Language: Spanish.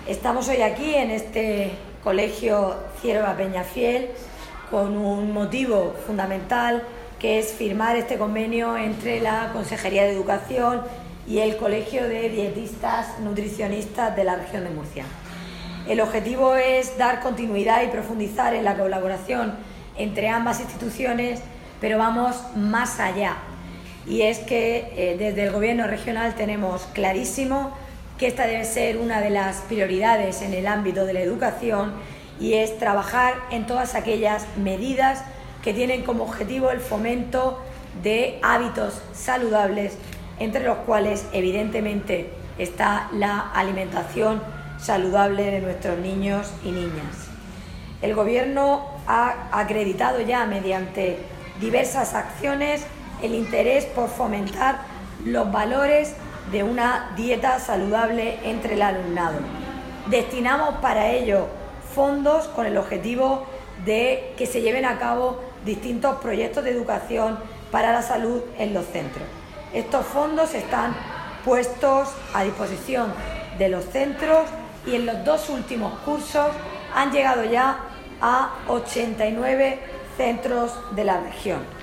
Estamos hoy aquí en este colegio Cierva Peñafiel con un motivo fundamental, que es firmar este convenio entre la Consejería de Educación y el Colegio de Dietistas Nutricionistas de la región de Murcia. El objetivo es dar continuidad y profundizar en la colaboración entre ambas instituciones, pero vamos más allá. Y es que desde el Gobierno regional tenemos clarísimo que esta debe ser una de las prioridades en el ámbito de la educación, y es trabajar en todas aquellas medidas que tienen como objetivo el fomento de hábitos saludables, entre los cuales evidentemente está la alimentación saludable de nuestros niños y niñas. El Gobierno ha acreditado ya mediante diversas acciones el interés por fomentar los valores de una dieta saludable entre el alumnado. Destinamos para ello fondos con el objetivo de que se lleven a cabo distintos proyectos de educación para la salud en los centros. Estos fondos están puestos a disposición de los centros y en los dos últimos cursos han llegado ya a 89 centros de la región.